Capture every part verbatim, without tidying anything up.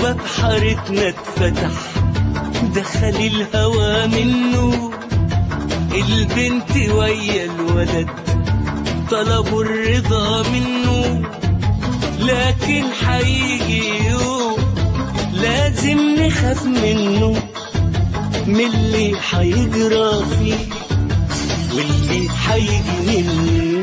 وباب حارتنا اتفتح، دخل الهوى منه، البنت ويا الولد طلبوا الرضا منه. لكن حيجي يوم لازم نخاف منه، من اللي حيجرى فيه واللي حيجي منه.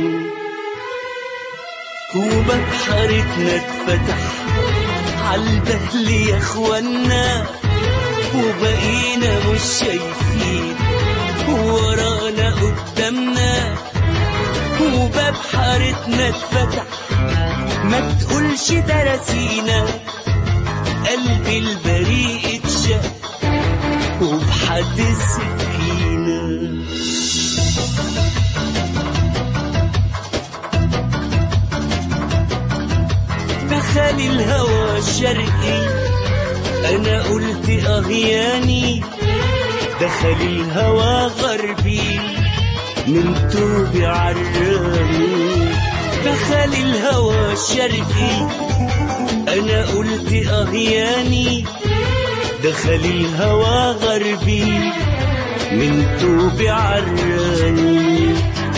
وباب حارتنا اتفتح عالبهل يا اخوانا، وبقينا مش شايفين ورانا قدامنا. وباب حارتنا اتفتح، ما تقولش درسينا، قلبي البريء اتشق وبحد السكينة. دخل الهوى الشرقي، أنا قلت أغياني. دخل الهوى غربي، من توبي عراني. دخل الهوى الشرقي، أنا قلت أغياني. دخل الهوى غربي، من توبي عراني.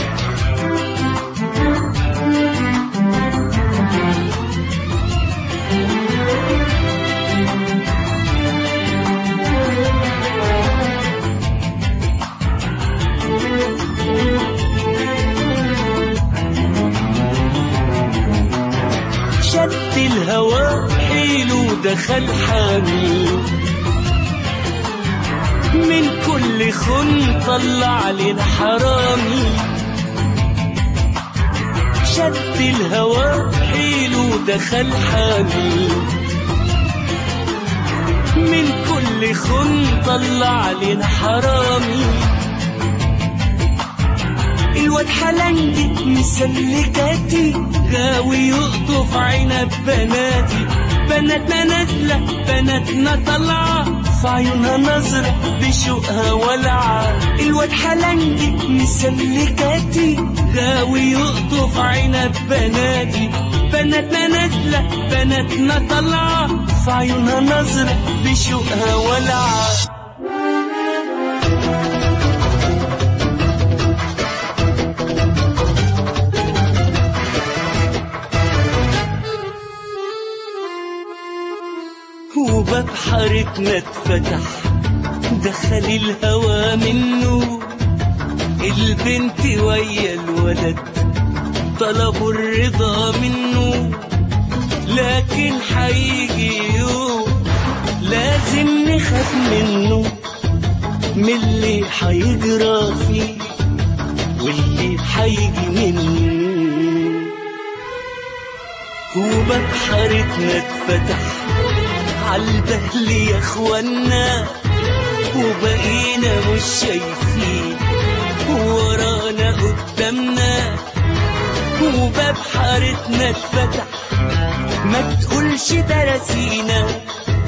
شد الهوى حيله دخل حامي، من كل خن طلع لنا حرامي. شد الهوى حيله دخل حامي، من كل خن طلع لنا حرامي. الواد حلنجي مسلكاتي، غاوي يقطف عنب بناتي. بناتنا نازلة بناتنا طالعة، في عيونها نظرة بشوقها ولعة. الواد حلنجي مسلكاتي، غاوي يقطف عنب بناتي. بناتنا نازلة بناتنا طالعة، في عيونها نظرة بشوقها ولعة. وباب حارتنا اتفتح، دخل الهوى منه، البنت ويا الولد طلبوا الرضا منه. لكن حيجي يوم لازم نخاف منه، من اللي حيجرى فيه واللي حيجي منه. وباب حارتنا اتفتح عالبهل يا اخوانا، وبقينا مش شايفين ورانا قدامنا. وباب حارتنا اتفتح، ما تقولش درسينا،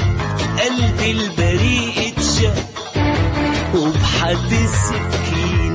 قلبي البريء اتشق وبحد السكين.